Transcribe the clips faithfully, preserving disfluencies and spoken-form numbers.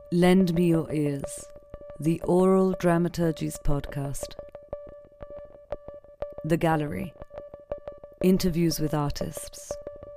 Lend Me Your Ears, the Oral Dramaturgies podcast. The Gallery, interviews with artists.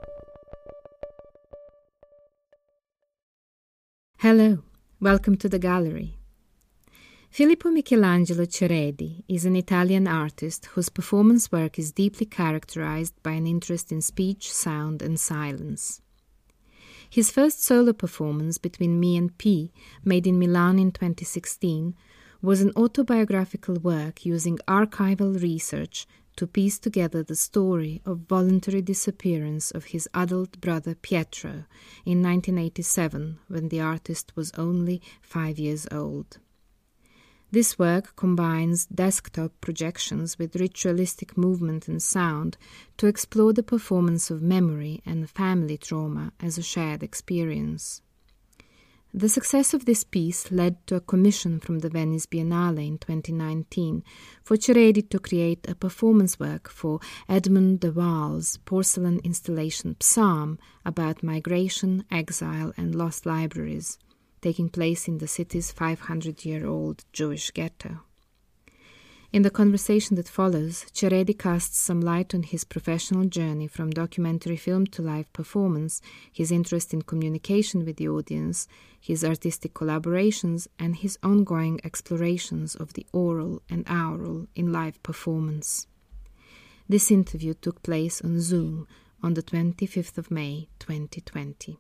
Hello, welcome to The Gallery. Filippo Michelangelo Ceredi is an Italian artist whose performance work is deeply characterized by an interest in speech, sound and silence. His first solo performance, Between Me and P, made in Milan in twenty sixteen, was an autobiographical work using archival research to piece together the story of voluntary disappearance of his adult brother Pietro in nineteen eighty-seven, when the artist was only five years old. This work combines desktop projections with ritualistic movement and sound to explore the performance of memory and family trauma as a shared experience. The success of this piece led to a commission from the Venice Biennale in twenty nineteen for Ceredi to create a performance work for Edmund de Waal's porcelain installation Psalm about migration, exile and lost libraries, taking place in the city's five hundred year old Jewish ghetto. In the conversation that follows, Ceredi casts some light on his professional journey from documentary film to live performance, his interest in communication with the audience, his artistic collaborations, and his ongoing explorations of the oral and aural in live performance. This interview took place on Zoom on the twenty-fifth of May, twenty twenty.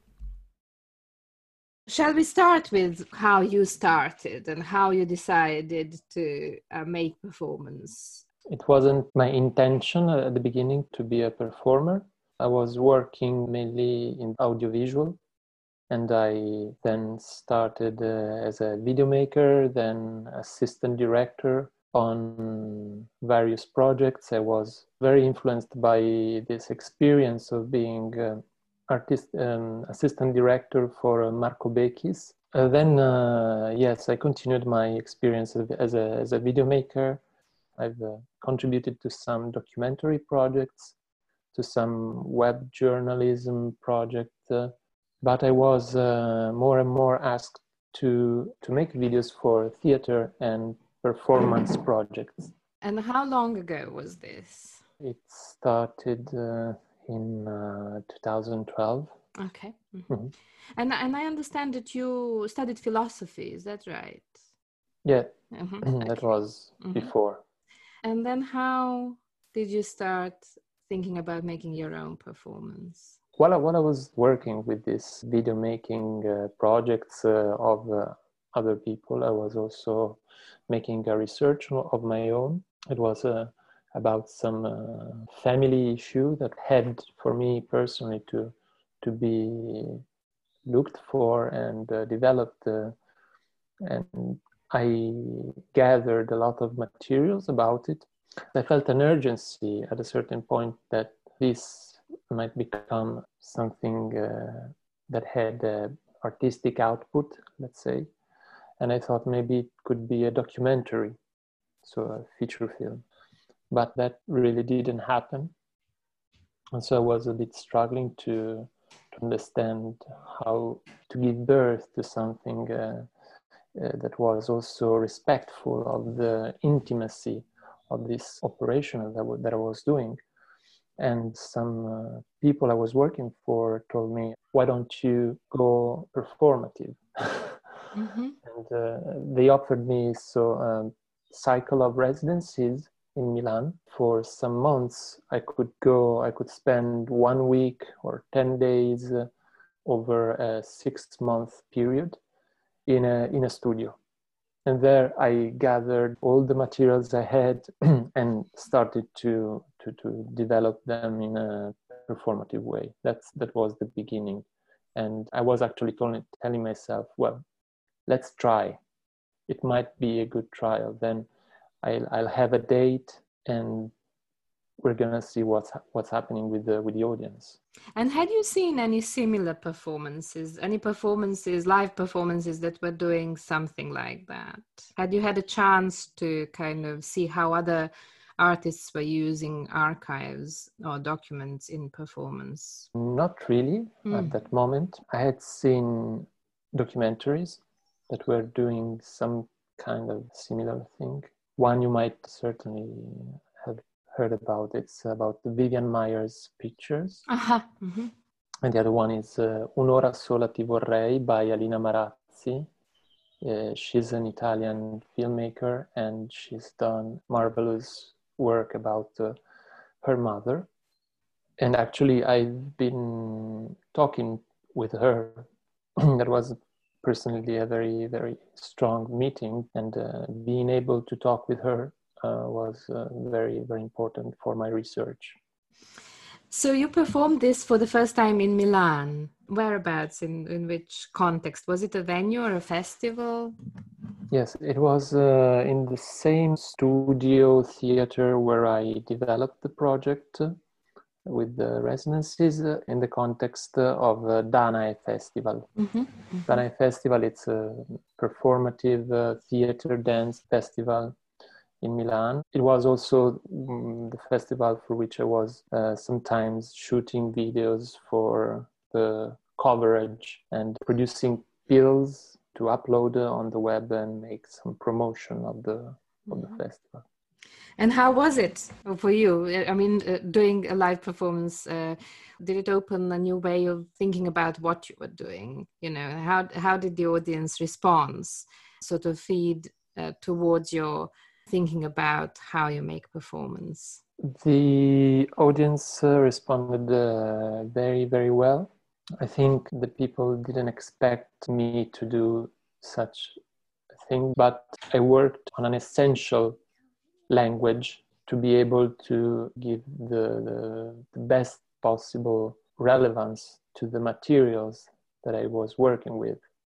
Shall we start with how you started and how you decided to uh, make performance? It wasn't my intention at the beginning to be a performer. I was working mainly in audiovisual, and I then started uh, as a video maker, then assistant director on various projects. I was very influenced by this experience of being uh, artist, um, assistant director for uh, Marco Becchis. Uh, then, uh, yes, I continued my experience as a, as a video maker. I've uh, contributed to some documentary projects, to some web journalism project, uh, but I was uh, more and more asked to, to make videos for theater and performance projects. And how long ago was this? It started uh, in uh, two thousand twelve. Okay. Mm-hmm. Mm-hmm. And and I understand that you studied philosophy, is that right? Yeah, mm-hmm. that okay. was mm-hmm. before. And then how did you start thinking about making your own performance? While I, while I was working with this video making uh, projects uh, of uh, other people, I was also making a research of my own. It was a uh, about some uh, family issue that had for me personally to to be looked for and uh, developed, uh, and I gathered a lot of materials about it. I felt an urgency at a certain point that this might become something uh, that had uh, artistic output, let's say, and I thought maybe it could be a documentary, so a feature film. But that really didn't happen. And so I was a bit struggling to, to understand how to give birth to something uh, uh, that was also respectful of the intimacy of this operation that, w- that I was doing. And some uh, people I was working for told me, why don't you go performative? Mm-hmm. And uh, they offered me so um, cycle of residencies in Milan. For some months, I could go, I could spend one week or ten days uh, over a six-month period in a, in a studio. And there I gathered all the materials I had and started to, to, to develop them in a performative way. That's, that was the beginning. And I was actually telling, telling myself, well, let's try. It might be a good trial. Then I'll, I'll have a date and we're gonna see what's what's happening with the with the audience. And had you seen any similar performances, any performances, live performances that were doing something like that? Had you had a chance to kind of see how other artists were using archives or documents in performance? Not really mm. at that moment. I had seen documentaries that were doing some kind of similar thing. One you might certainly have heard about. It's about Vivian Myers' pictures. Uh-huh. Mm-hmm. And the other one is uh, Un'ora sola ti vorrei by Alina Marazzi. Uh, she's an Italian filmmaker, and she's done marvelous work about uh, her mother. And actually, I've been talking with her. That was personally a very, very strong meeting, and uh, being able to talk with her uh, was uh, very, very important for my research. So you performed this for the first time in Milan. Whereabouts? In, in which context? Was it a venue or a festival? Yes, it was uh, in the same studio theater where I developed the project uh, with the residencies uh, in the context uh, of uh, Danae Festival. Mm-hmm. Mm-hmm. Danae Festival, it's a performative uh, theater dance festival in Milan. It was also um, the festival for which I was uh, sometimes shooting videos for the coverage and producing bills to upload uh, on the web and make some promotion of the mm-hmm. of the festival. And how was it for you? I mean, uh, doing a live performance, uh, did it open a new way of thinking about what you were doing? You know, how how did the audience respond, sort of feed uh, towards your thinking about how you make performance? The audience uh, responded uh, very, very well. I think the people didn't expect me to do such a thing, but I worked on an essential language to be able to give the, the, the best possible relevance to the materials that I was working with.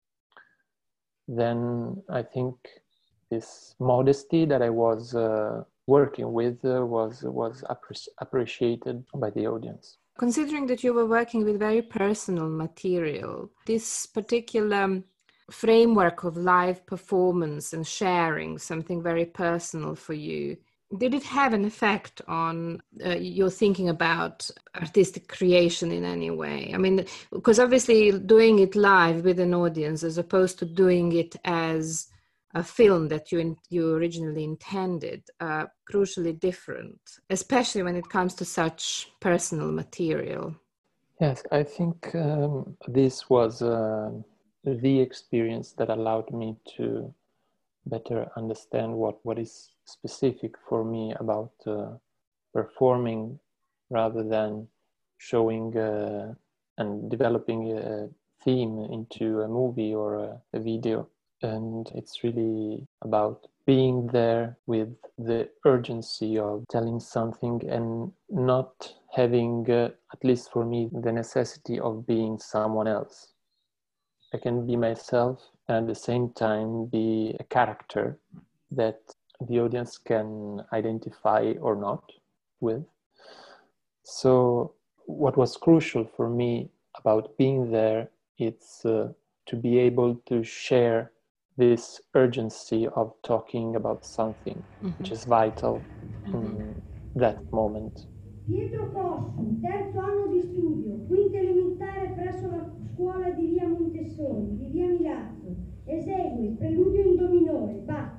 Then I think this modesty that I was uh, working with uh, was was appre- appreciated by the audience. Considering that you were working with very personal material, this particular framework of live performance and sharing something very personal for you, did it have an effect on uh, your thinking about artistic creation in any way? I mean, because obviously doing it live with an audience as opposed to doing it as a film that you in, you originally intended, uh, crucially different, especially when it comes to such personal material. Yes, I think um, this was uh, the experience that allowed me to better understand what, what is specific for me about uh, performing rather than showing uh, and developing a theme into a movie or a, a video. And it's really about being there with the urgency of telling something and not having, uh, at least for me, the necessity of being someone else. I can be myself and at the same time be a character that the audience can identify or not with. So what was crucial for me about being there, it's uh, to be able to share this urgency of talking about something, mm-hmm. which is vital mm-hmm. in that moment. Pietro Possu, terzo anno di studio, quinta elementare presso la scuola di via Montessori, di via Milazzo. Esegue il preludio in do minore, Bach.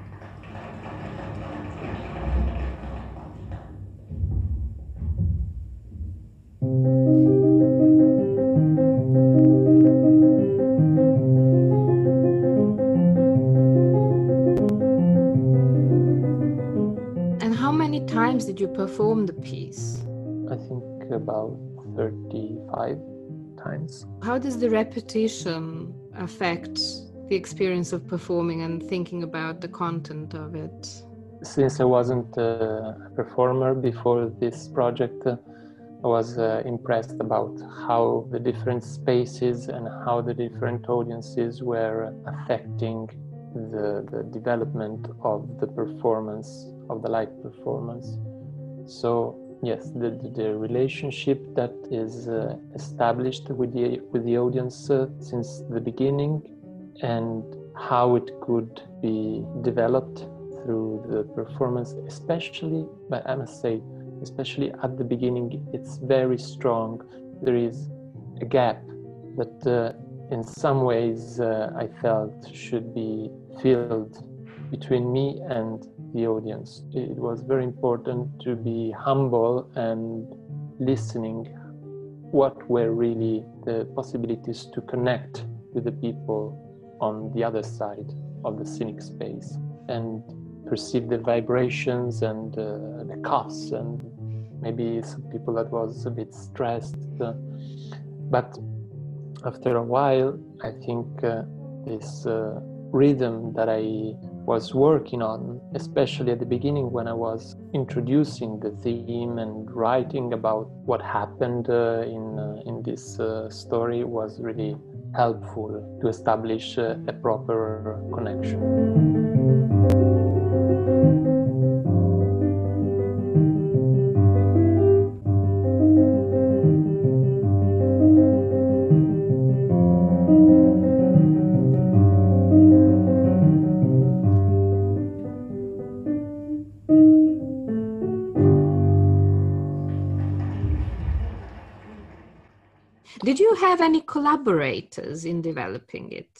And how many times did you perform the piece? I think about thirty-five times. How does the repetition affect the experience of performing and thinking about the content of it? Since I wasn't a performer before this project, I was uh, impressed about how the different spaces and how the different audiences were affecting the, the development of the performance, of the live performance. So yes, the, the, the relationship that is uh, established with the, with the audience uh, since the beginning and how it could be developed through the performance, especially, but I must say, especially at the beginning, it's very strong. There is a gap, but uh, in some ways uh, I felt should be filled between me and the audience. It was very important to be humble and listening what were really the possibilities to connect with the people on the other side of the scenic space and perceive the vibrations and uh, the coughs and maybe some people that was a bit stressed. Uh, but after a while, I think uh, this uh, rhythm that I was working on, especially at the beginning when I was introducing the theme and writing about what happened uh, in, uh, in this uh, story, was really helpful to establish uh, a proper connection. Did you have any collaborators in developing it?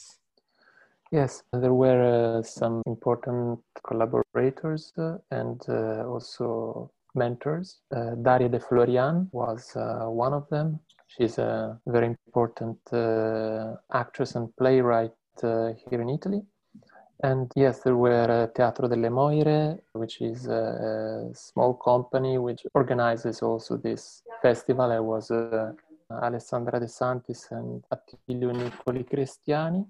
Yes, there were uh, some important collaborators uh, and uh, also mentors. Uh, Daria De Florian was uh, one of them. She's a very important uh, actress and playwright uh, here in Italy. And yes, there were uh, Teatro delle Moire, which is a, a small company which organizes also this festival. I was uh, Alessandra De Santis and Attilio Nicoli Cristiani,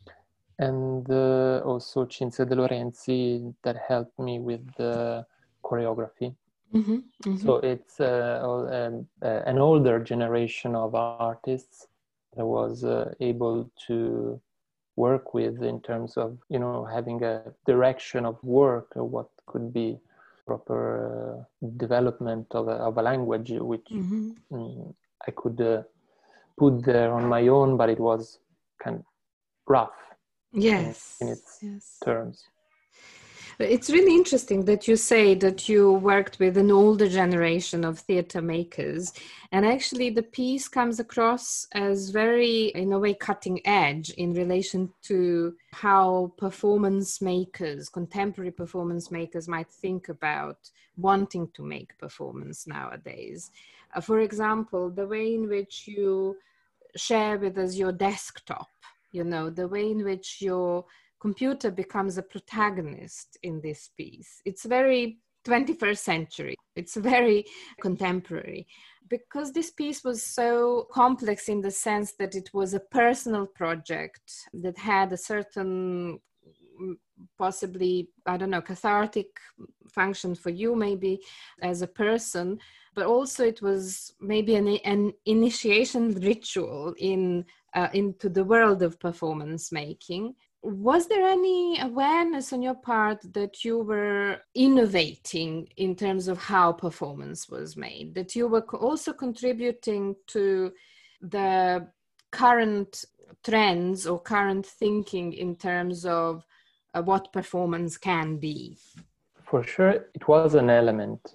and uh, also Cinzia De Lorenzi that helped me with the choreography. Mm-hmm, mm-hmm. So it's uh, um, uh, an older generation of artists that was uh, able to work with in terms of, you know, having a direction of work, or what could be proper uh, development of a, of a language, which mm-hmm. um, I could uh, put there on my own, but it was kind of rough. Yes. In, in its yes. terms. It's really interesting that you say that you worked with an older generation of theatre makers, and actually the piece comes across as very, in a way, cutting edge in relation to how performance makers, contemporary performance makers might think about wanting to make performance nowadays. Uh, for example, the way in which you share with us your desktop, you know, the way in which your computer becomes a protagonist in this piece. It's very twenty-first century. It's very contemporary, because this piece was so complex in the sense that it was a personal project that had a certain, possibly, I don't know, cathartic function for you maybe as a person, but also it was maybe an, an initiation ritual in uh, into the world of performance making. Was there any awareness on your part that you were innovating in terms of how performance was made, that you were also contributing to the current trends or current thinking in terms of uh, what performance can be? For sure, it was an element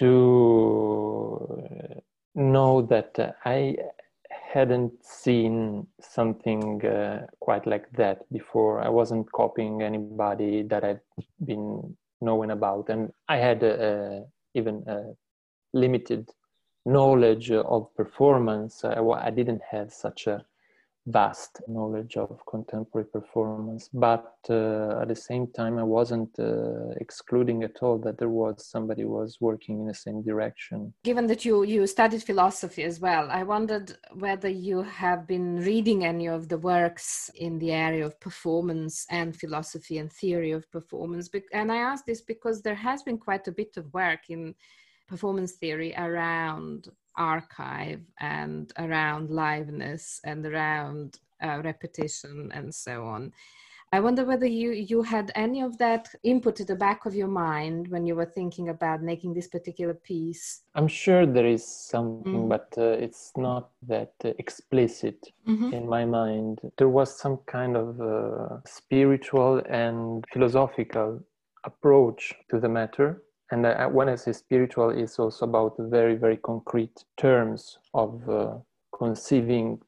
to know that uh, I hadn't seen something uh, quite like that before. I wasn't copying anybody that I've been knowing about, and I had uh, even a limited knowledge of performance. I, I didn't have such a vast knowledge of contemporary performance, but uh, at the same time I wasn't uh, excluding at all that there was somebody who was working in the same direction. Given that you you studied philosophy as well, I wondered whether you have been reading any of the works in the area of performance and philosophy and theory of performance. And I ask this because there has been quite a bit of work in performance theory around archive and around liveness and around uh, repetition and so on. I wonder whether you, you had any of that input at the back of your mind when you were thinking about making this particular piece. I'm sure there is something, mm. but uh, it's not that uh, explicit mm-hmm. in my mind. There was some kind of uh, spiritual and philosophical approach to the matter. And I, when I say spiritual, it's also about very, very concrete terms of uh, conceiving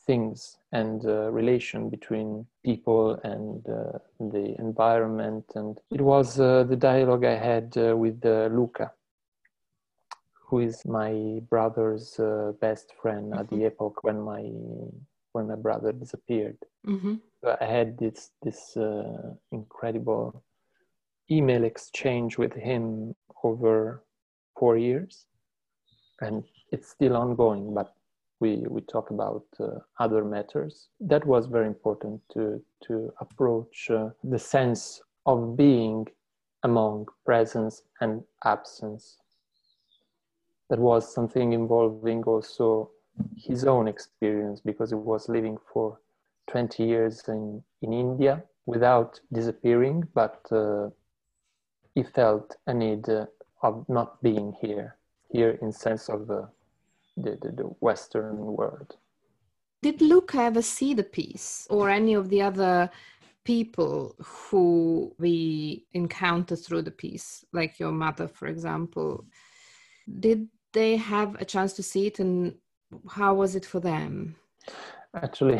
things and uh, relation between people and uh, the environment. And it was uh, the dialogue I had uh, with uh, Luca, who is my brother's uh, best friend mm-hmm. at the epoch when my when my brother disappeared. Mm-hmm. So I had this this uh, incredible email exchange with him over four years, and it's still ongoing, but we we talk about uh, other matters. That was very important to to approach uh, the sense of being among presence and absence. That was something involving also his own experience, because he was living for twenty years in, in India without disappearing, but uh, he felt a need uh, of not being here, here in sense of the, the, the, the Western world. Did Luca ever see the piece, or any of the other people who we encounter through the piece, like your mother, for example? Did they have a chance to see it, and how was it for them? Actually,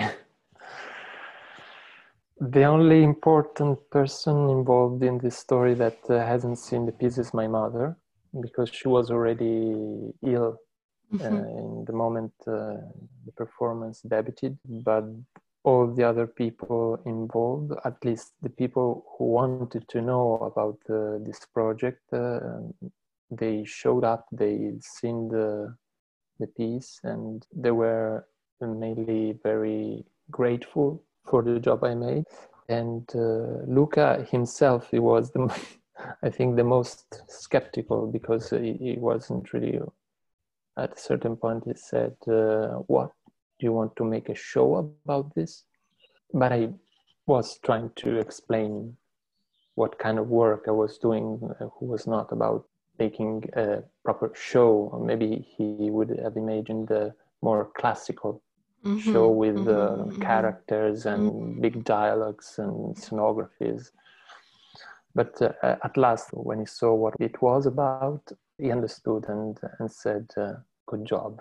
the only important person involved in this story that uh, hasn't seen the piece is my mother, because she was already ill mm-hmm. uh, in the moment uh, the performance debuted. But all the other people involved, at least the people who wanted to know about uh, this project, uh, they showed up, they seen the, the piece, and they were mainly very grateful for the job I made. And uh, Luca himself, he was, the, I think, the most skeptical, because he, he wasn't really, at a certain point he said, uh, what, do you want to make a show about this? But I was trying to explain what kind of work I was doing, uh, who was not about making a proper show. Or maybe he would have imagined a more classical mm-hmm. show with mm-hmm. uh, characters and mm-hmm. big dialogues and scenographies. But uh, at last, when he saw what it was about, he understood and, and said, uh, good job.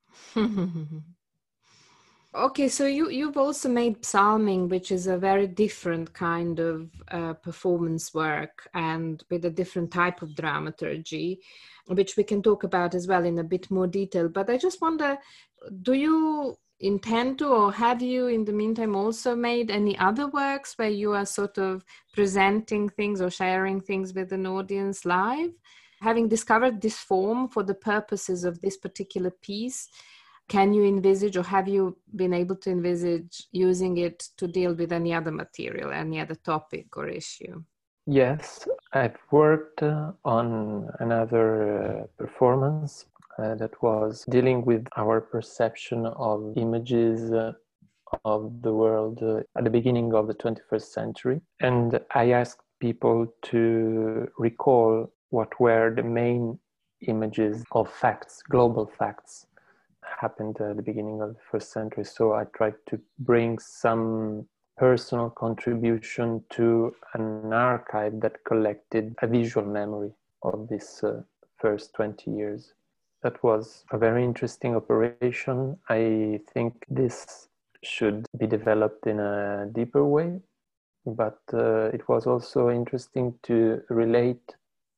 Okay, so you, you've also made psalming, which is a very different kind of uh, performance work and with a different type of dramaturgy, which we can talk about as well in a bit more detail. But I just wonder, do you intend to, or have you in the meantime also made any other works where you are sort of presenting things or sharing things with an audience live? Having discovered this form for the purposes of this particular piece, can you envisage, or have you been able to envisage using it to deal with any other material, any other topic or issue? Yes, I've worked uh, on another uh, performance uh, that was dealing with our perception of images uh, of the world uh, at the beginning of the twenty-first century. And I asked people to recall what were the main images of facts, global facts, happened at the beginning of the first century. So I tried to bring some personal contribution to an archive that collected a visual memory of this uh, first twenty years. That was a very interesting operation. I think this should be developed in a deeper way, but uh, it was also interesting to relate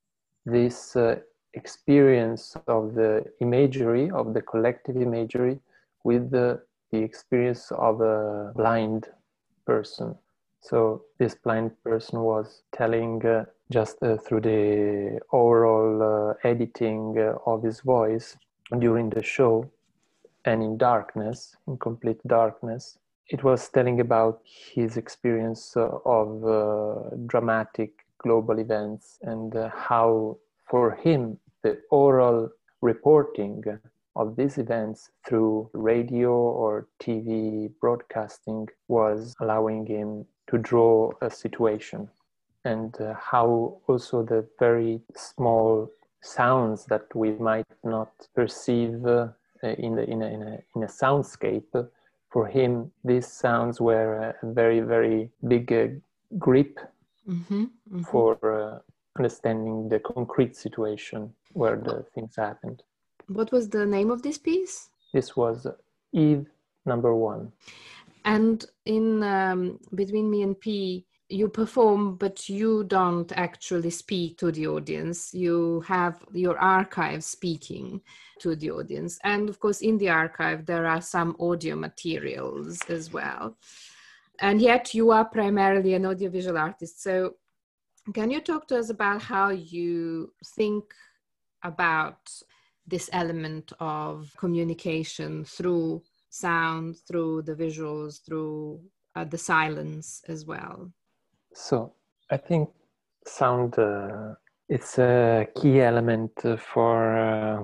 this uh, experience of the imagery, of the collective imagery, with the, the experience of a blind person. So this blind person was telling uh, just uh, through the oral uh, editing uh, of his voice during the show, and in darkness, in complete darkness, it was telling about his experience uh, of uh, dramatic global events, and uh, how for him the oral reporting of these events through radio or T V broadcasting was allowing him to draw a situation, and uh, how also the very small sounds that we might not perceive uh, in, the, in, a, in, a, in a soundscape, for him these sounds were a very, very big uh, grip mm-hmm, mm-hmm. for uh, understanding the concrete situation where the things happened. What was the name of this piece? This was Eve number one. And in um, Between Me and P, you perform, but you don't actually speak to the audience. You have your archive speaking to the audience. And of course, in the archive, there are some audio materials as well. And yet you are primarily an audiovisual artist. So can you talk to us about how you think about this element of communication through sound, through the visuals, through uh, the silence as well? So I think sound, uh, it's a key element for uh,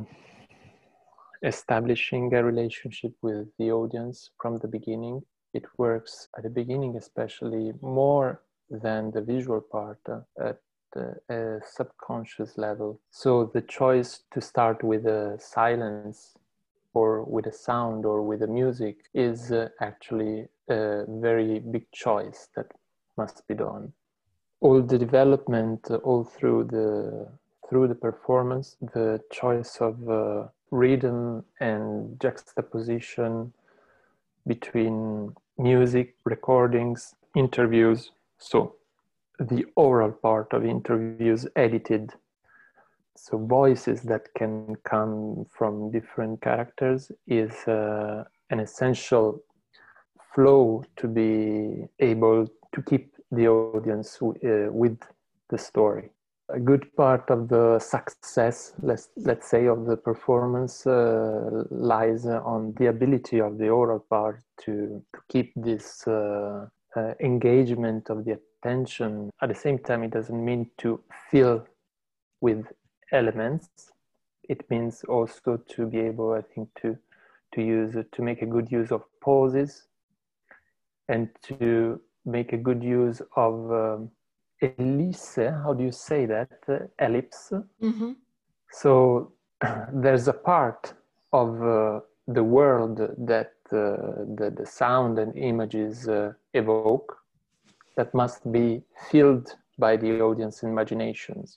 establishing a relationship with the audience from the beginning. It works at the beginning, especially more than the visual part, uh, at a subconscious level. So the choice to start with a silence or with a sound or with a music is uh, actually a very big choice that must be done. All the development, uh, all through the through the performance, the choice of uh, rhythm and juxtaposition between music, recordings, interviews. So the oral part of interviews edited. So voices that can come from different characters is uh, an essential flow to be able to keep the audience uh, with the story. A good part of the success, let's, let's say, of the performance uh, lies on the ability of the oral part to, to keep this uh, uh, engagement of the attention. At the same time, it doesn't mean to fill with elements. It means also to be able, I think, to to use to make a good use of pauses and to make a good use of um, ellipse. How do you say that? Uh, ellipse. Mm-hmm. So there's a part of uh, the world that uh, the, the sound and images uh, evoke that must be filled by the audience imaginations.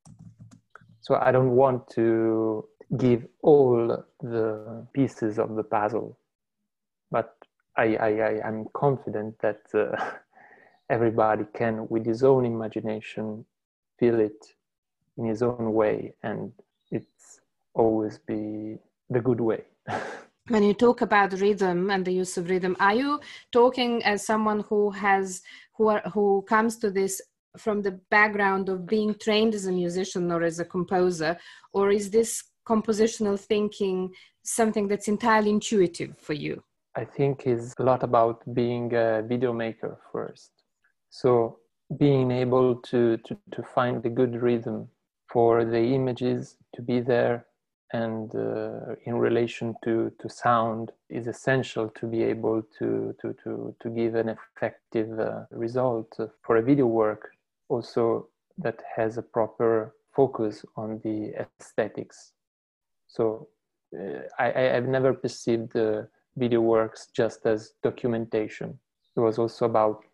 So I don't want to give all the pieces of the puzzle, but I, I, I, I'm confident that uh, everybody can, with his own imagination, feel it in his own way, and it's always be the good way. When you talk about rhythm and the use of rhythm, are you talking as someone who has, who are, who comes to this from the background of being trained as a musician or as a composer, or is this compositional thinking something that's entirely intuitive for you? I think it's a lot about being a video maker first. So being able to, to, to find the good rhythm for the images to be there, and uh, in relation to, to sound is essential to be able to, to, to, to give an effective uh, result for a video work. Also that has a proper focus on the aesthetics. So uh, I, I've never perceived the video works just as documentation. It was also about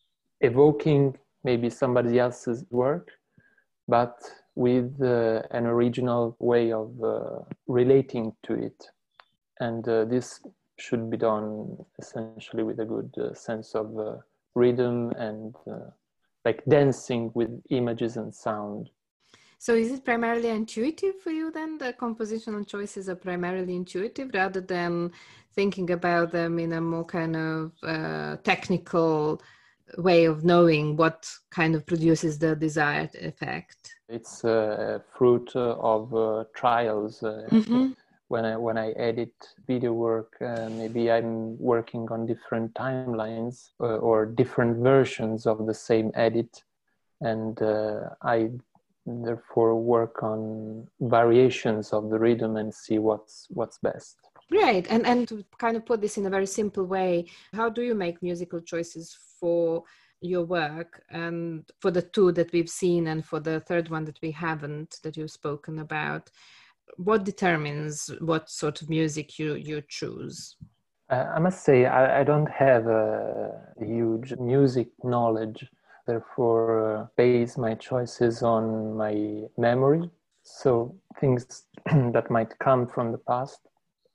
evoking maybe somebody else's work, but with uh, an original way of uh, relating to it. And uh, this should be done essentially with a good uh, sense of uh, rhythm and uh, like dancing with images and sound. So is it primarily intuitive for you then? The compositional choices are primarily intuitive rather than thinking about them in a more kind of uh, technical way of knowing what kind of produces the desired effect? It's a fruit of uh, trials. Uh, mm-hmm. When I when I edit video work, uh, maybe I'm working on different timelines uh, or different versions of the same edit, and uh, I therefore work on variations of the rhythm and see what's what's best. Great. And and to kind of put this in a very simple way, how do you make musical choices for your work, and for the two that we've seen and for the third one that we haven't, that you've spoken about? What determines what sort of music you, you choose? Uh, I must say I, I don't have a huge music knowledge, therefore uh, base my choices on my memory. So things that might come from the past.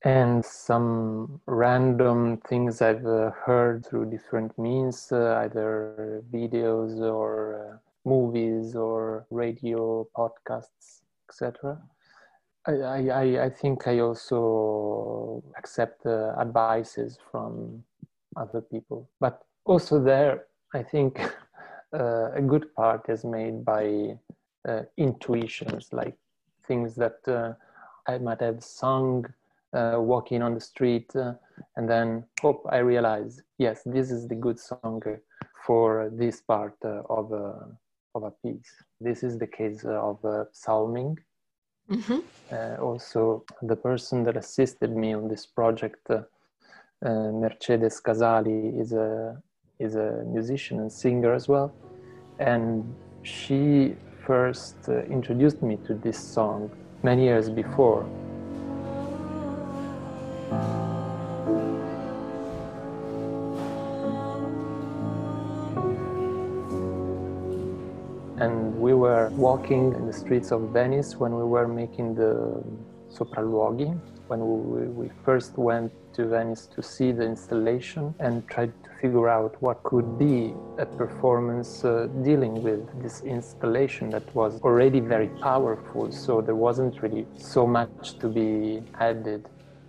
and some random things I've uh, heard through different means, uh, either videos or uh, movies or radio podcasts, et cetera. I, I, I think I also accept uh, advices from other people. But also there, I think uh, a good part is made by uh, intuitions, like things that uh, I might have sung uh, walking on the street, uh, and then, oh, I realize, yes, this is the good song for this part uh, of, a, of a piece. This is the case of uh, psalming. Mm-hmm. Uh, also, the person that assisted me on this project, uh, uh, Mercedes Casali, is a is a musician and singer as well, and she first uh, introduced me to this song many years before. And we were walking in the streets of Venice when we were making the sopralluoghi, when we, we first went to Venice to see the installation and tried to figure out what could be a performance uh, dealing with this installation that was already very powerful, so there wasn't really so much to be added.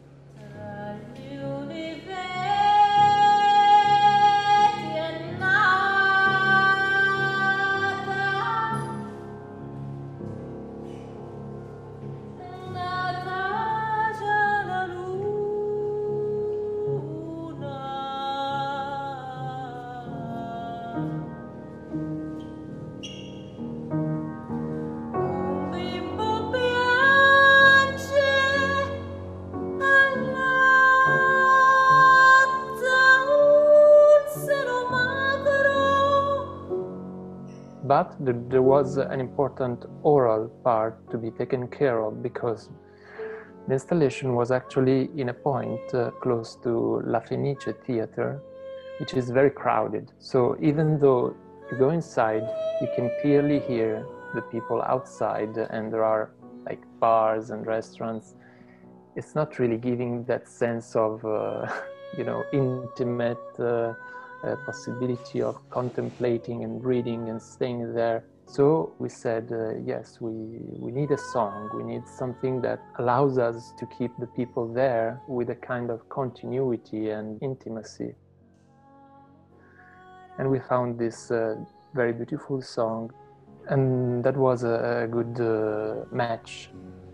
But there was an important oral part to be taken care of, because the installation was actually in a point uh, close to La Fenice Theatre, which is very crowded. So even though you go inside, you can clearly hear the people outside, and there are like bars and restaurants. It's not really giving that sense of, uh, you know, intimate uh, Uh, possibility of contemplating and reading and staying there. So we said, uh, yes, we, we need a song. We need something that allows us to keep the people there with a kind of continuity and intimacy. And we found this uh, very beautiful song, and that was a, a good uh, match.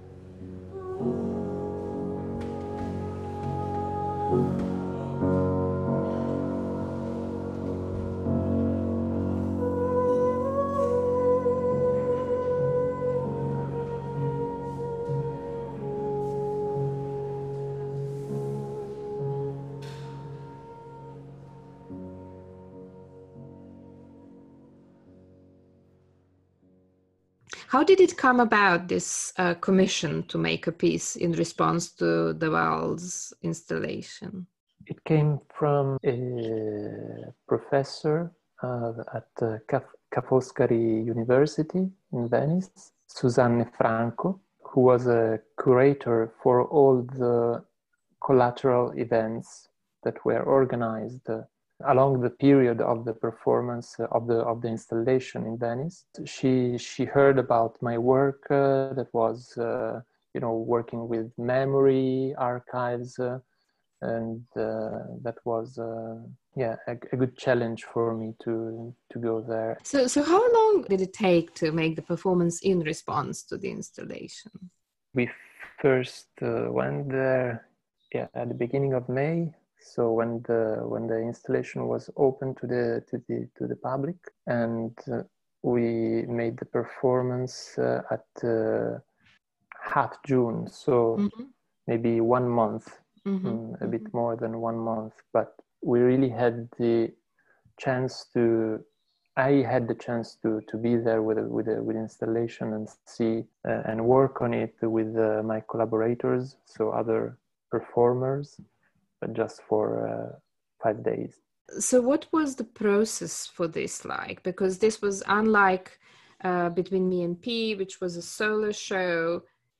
How did it come about, this uh, commission to make a piece in response to the Walls installation? It came from a professor uh, at uh, Ca' Foscari University in Venice, Susanne Franco, who was a curator for all the collateral events that were organized uh, along the period of the performance uh, of the of the installation in Venice. She she heard about my work uh, that was uh, you know working with memory archives, uh, and uh, that was uh, yeah a, a good challenge for me to to go there. So so how long did it take to make the performance in response to the installation? We first uh, went there yeah at the beginning of May. So when the when the installation was open to the to the to the public, and uh, we made the performance uh, at uh, half June, so mm-hmm. maybe one month, mm-hmm. um, a mm-hmm. bit more than one month. But we really had the chance to. I had the chance to to be there with a, with a, with installation and see uh, and work on it with uh, my collaborators, so other performers. But just for uh, five days. So what was the process for this like? Because this was unlike uh, Between Me and P, which was a solo show.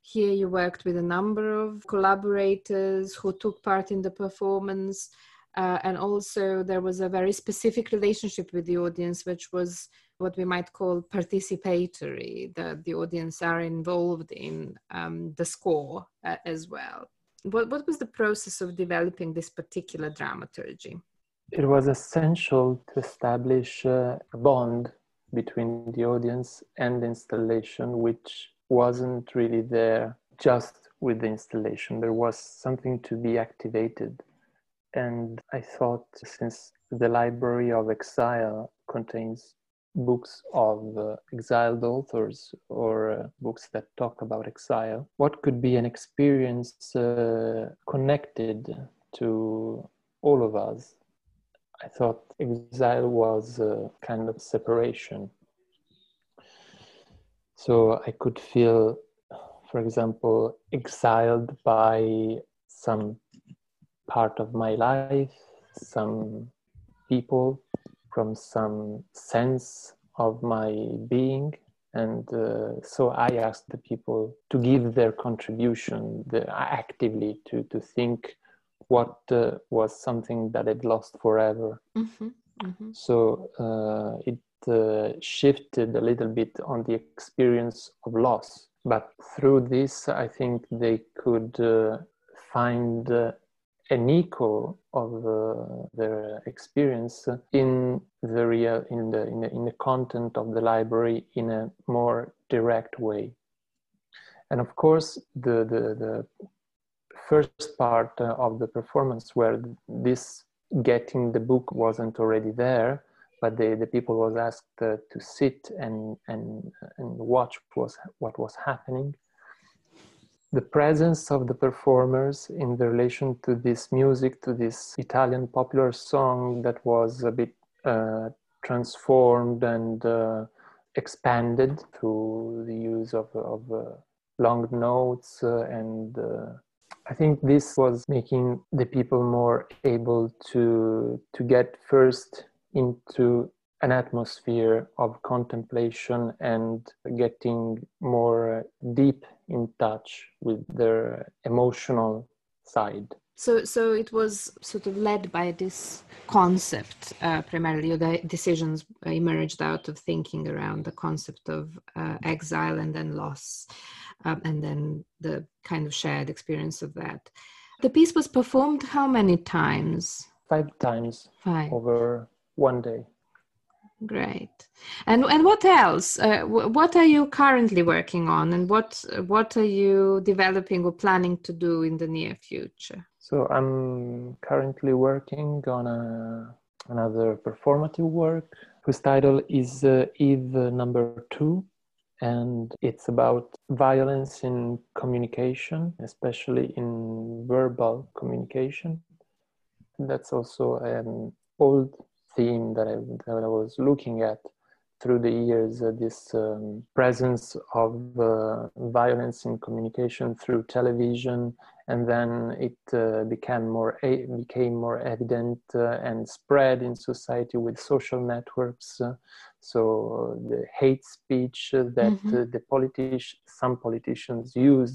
Here you worked with a number of collaborators who took part in the performance. Uh, and also there was a very specific relationship with the audience, which was what we might call participatory, that the audience are involved in um, the score uh, as well. What, what was the process of developing this particular dramaturgy? It was essential to establish uh, a bond between the audience and the installation, which wasn't really there just with the installation. There was something to be activated. And I thought, since the Library of Exile contains books of uh, exiled authors or uh, books that talk about exile, what could be an experience uh, connected to all of us? I thought exile was a kind of separation. So I could feel, for example, exiled by some part of my life, some people, from some sense of my being. And uh, so I asked the people to give their contribution the, actively to, to think what uh, was something that I'd lost forever. Mm-hmm. Mm-hmm. So uh, it uh, shifted a little bit on the experience of loss. But through this, I think they could uh, find uh, an echo of uh, their experience in the real, in the, in the in the content of the library in a more direct way. And of course, the the, the first part uh, of the performance, where this getting the book wasn't already there, but the, the people was asked uh, to sit and and and watch was what was happening. The presence of the performers in the relation to this music, to this Italian popular song that was a bit uh, transformed and uh, expanded through the use of, of uh, long notes. Uh, and uh, I think this was making the people more able to, to get first into an atmosphere of contemplation and getting more deep in touch with their emotional side. So, so it was sort of led by this concept, uh, primarily. The decisions emerged out of thinking around the concept of uh, exile and then loss, um, and then the kind of shared experience of that. The piece was performed how many times? Five times. Five. Over one day. Great. And and what else? Uh, w- what are you currently working on, and what what are you developing or planning to do in the near future? So I'm currently working on a, another performative work whose title is uh, Eve number two, and it's about violence in communication, especially in verbal communication. That's also an old theme that I, that I was looking at through the years, uh, this um, presence of uh, violence in communication through television, and then it uh, became more a- became more evident uh, and spread in society with social networks. Uh, so the hate speech uh, that Mm-hmm. uh, the politi- some politicians used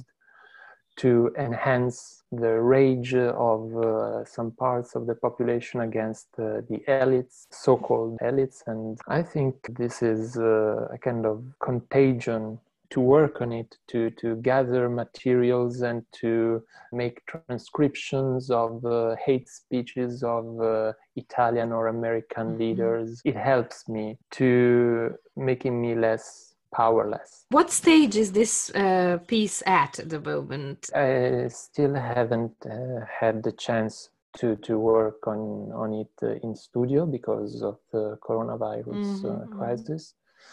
to enhance the rage of uh, some parts of the population against uh, the elites, so-called elites. And I think this is uh, a kind of contagion to work on it, to, to gather materials and to make transcriptions of uh, hate speeches of uh, Italian or American Mm-hmm. leaders. It helps me to making me less powerless. What stage is this uh, piece at at the moment? I still haven't uh, had the chance to, to work on, on it uh, in studio because of the coronavirus Mm-hmm. uh, crisis.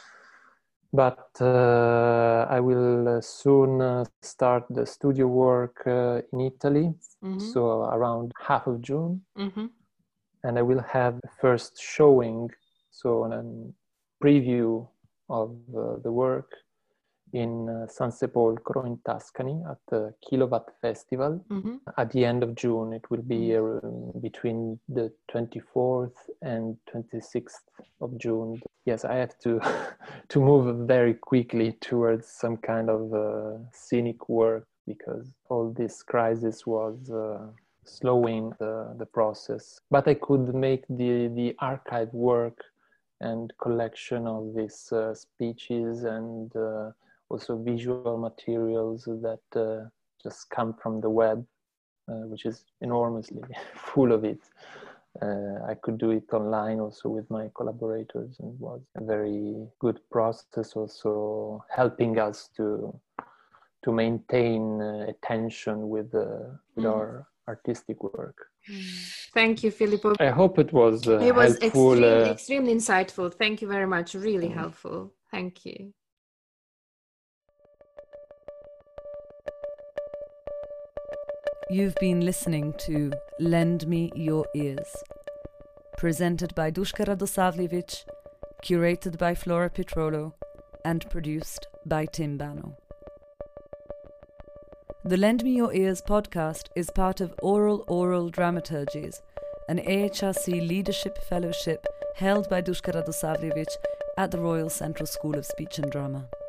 But uh, I will uh, soon uh, start the studio work uh, in Italy, Mm-hmm. so around half of June. Mm-hmm. And I will have the first showing, so a preview of uh, the work in uh, San Sepolcro in Tuscany at the Kilowatt Festival. Mm-hmm. At the end of June. It will be uh, between the twenty-fourth and twenty-sixth of June. yes, I have to to move very quickly towards some kind of uh, scenic work, because all this crisis was uh, slowing the, the process. But I could make the, the archive work and collection of these uh, speeches and uh, also visual materials that uh, just come from the web, uh, which is enormously full of it. Uh, I could do it online also with my collaborators, and it was a very good process, also helping us to to maintain uh, attention with, uh, with mm. our artistic work. Thank you, Filippo. I hope it was uh, It was helpful. Extremely, uh, extremely insightful. Thank you very much. Really mm. helpful. Thank you. You've been listening to Lend Me Your Ears, presented by Duška Radosavljević, curated by Flora Pitrolo, and produced by Tim Bano. The Lend Me Your Ears podcast is part of Oral Oral Dramaturgies, an A H R C Leadership Fellowship held by Duška Radosavljević at the Royal Central School of Speech and Drama.